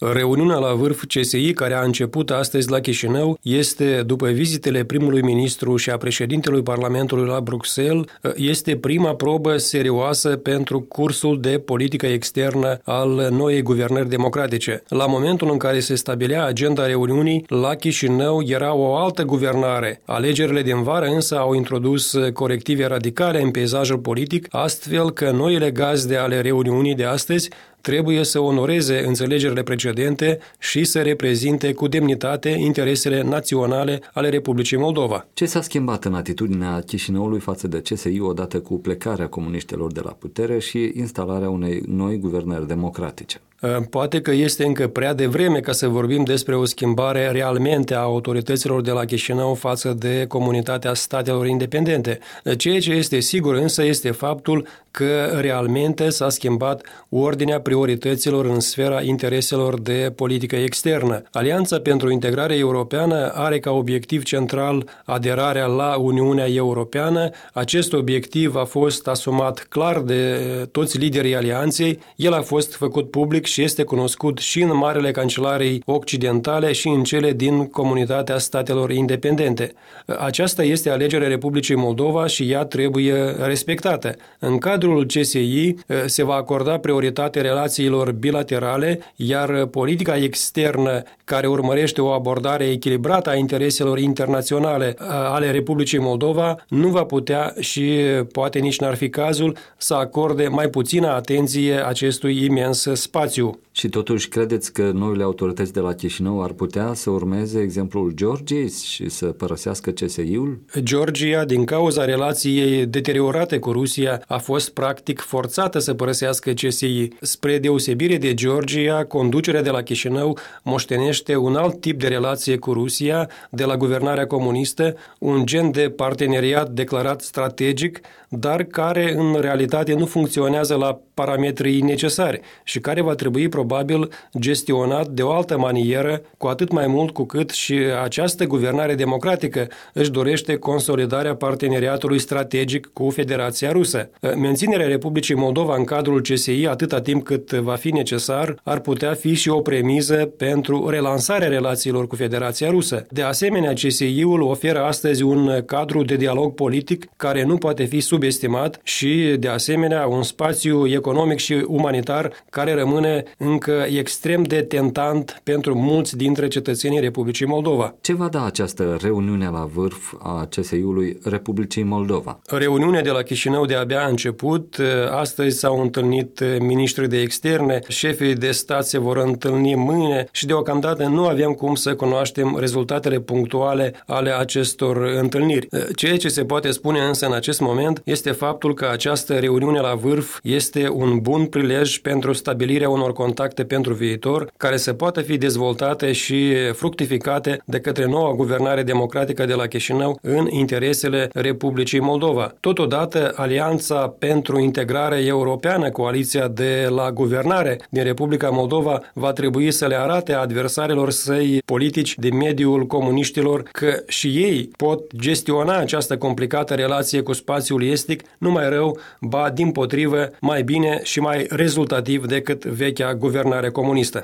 Reuniunea la vârf CSI, care a început astăzi la Chișinău, este, după vizitele primului ministru și a președintelui Parlamentului la Bruxelles, este prima probă serioasă pentru cursul de politică externă al noii guvernări democratice. La momentul în care se stabilea agenda reuniunii, la Chișinău era o altă guvernare. Alegerile din vară însă au introdus corective radicale în peisajul politic, astfel că noile gazde ale reuniunii de astăzi trebuie să onoreze înțelegerile precedente și să reprezinte cu demnitate interesele naționale ale Republicii Moldova. Ce s-a schimbat în atitudinea Chișinăului față de CSI odată cu plecarea comuniștilor de la putere și instalarea unei noi guvernări democratice? Poate că este încă prea devreme ca să vorbim despre o schimbare realmente a autorităților de la Chișinău față de comunitatea statelor independente. Ceea ce este sigur însă este faptul că realmente s-a schimbat ordinea priorităților în sfera intereselor de politică externă. Alianța pentru integrare europeană are ca obiectiv central aderarea la Uniunea Europeană. Acest obiectiv a fost asumat clar de toți liderii alianței. El a fost făcut public și este cunoscut și în marele cancelarii occidentale și în cele din comunitatea statelor independente. Aceasta este alegerea Republicii Moldova și ea trebuie respectată. În cadrul CSI se va acorda prioritate relațiilor bilaterale, iar politica externă care urmărește o abordare echilibrată a intereselor internaționale ale Republicii Moldova nu va putea și poate nici n-ar fi cazul să acorde mai puțină atenție acestui imens spațiu. Și totuși credeți că noile autorități de la Chișinău ar putea să urmeze exemplul Georgiei și să părăsească CSI-ul? Georgia, din cauza relației deteriorate cu Rusia, a fost practic forțată să părăsească CSI. Spre deosebire de Georgia, conducerea de la Chișinău moștenește un alt tip de relație cu Rusia de la guvernarea comunistă, un gen de parteneriat declarat strategic, dar care în realitate nu funcționează la parametrii necesari și care va trebui probabil gestionat de o altă manieră, cu atât mai mult cu cât și această guvernare democratică își dorește consolidarea parteneriatului strategic cu Federația Rusă. Menținerea Republicii Moldova în cadrul CSI atâta timp cât va fi necesar ar putea fi și o premiză pentru relansarea relațiilor cu Federația Rusă. De asemenea, CSI-ul oferă astăzi un cadru de dialog politic care nu poate fi subestimat și, de asemenea, un spațiu economic și umanitar care rămâne încă extrem de tentant pentru mulți dintre cetățenii Republicii Moldova. Ce va da această reuniune la vârf a CSI-ului Republicii Moldova? Reuniunea de la Chișinău de-abia a început. Astăzi s-au întâlnit miniștrii de externe, șefii de stat se vor întâlni mâine și deocamdată nu avem cum să cunoaștem rezultatele punctuale ale acestor întâlniri. Ceea ce se poate spune însă în acest moment este faptul că această reuniune la vârf este un bun prilej pentru stabilirea unor contacte pentru viitor, care să poată fi dezvoltate și fructificate de către noua guvernare democratică de la Chișinău în interesele Republicii Moldova. Totodată, Alianța pentru integrare europeană, coaliția de la guvernare din Republica Moldova, va trebui să le arate adversarilor săi politici din mediul comuniștilor că și ei pot gestiona această complicată relație cu spațiul estic, nu mai rău, ba dimpotrivă, mai bine și mai rezultativ decât vechea guvernare comunistă.